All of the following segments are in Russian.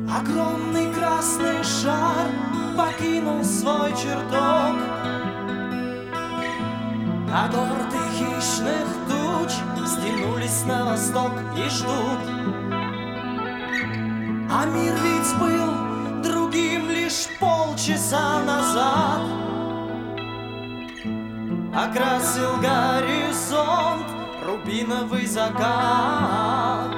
Огромный красный шар покинул свой чертог, когорты хищных туч стянулись на восток и ждут. А мир ведь был другим лишь полчаса назад. Окрасил горизонт рубиновый закат.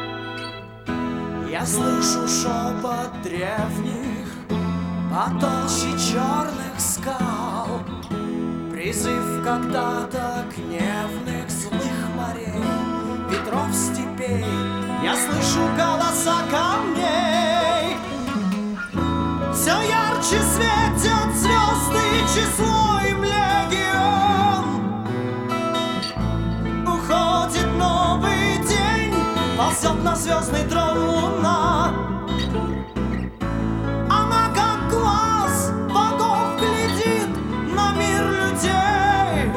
Я слышу шепот древних потолще черных скал, призыв когда-то гневных злых морей, ветров степей. Я слышу голоса камней. Все ярче светят звезды, число им легион. Уходит новый день, ползет на звездный трон луна. Она как глаз богов глядит на мир людей.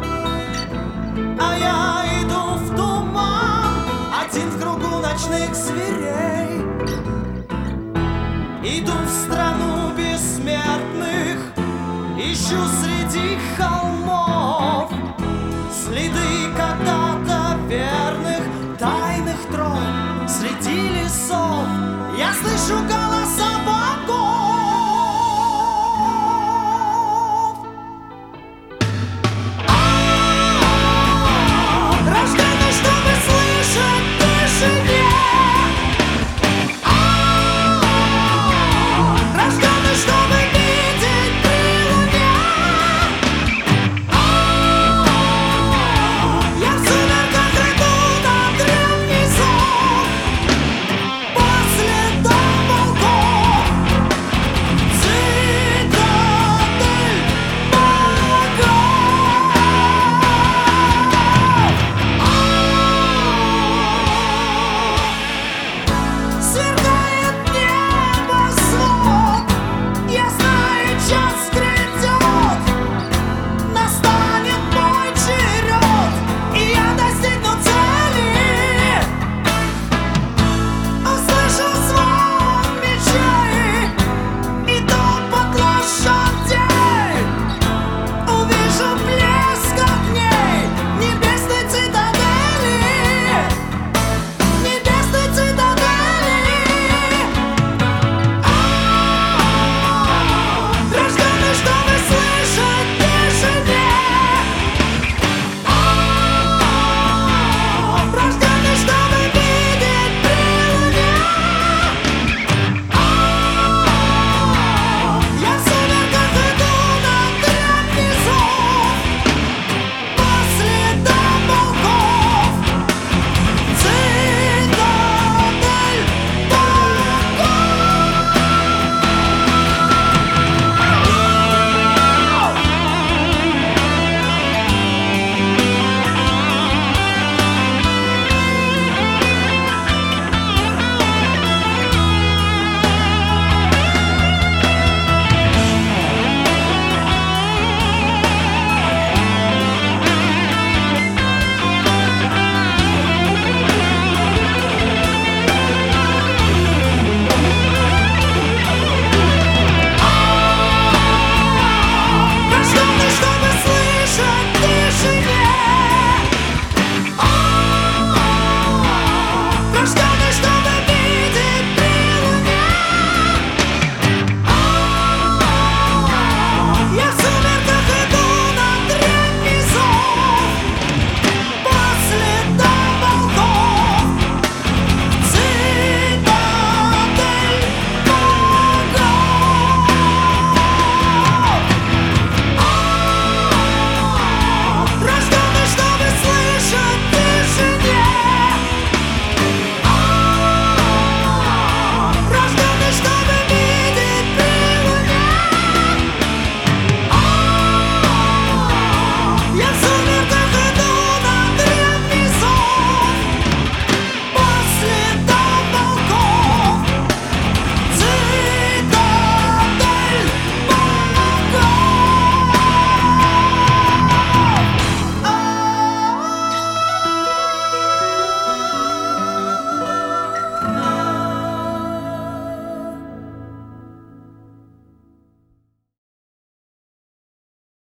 А я иду в туман, один в кругу ночных зверей. Иду в страну бессмертных, ищу среди холмов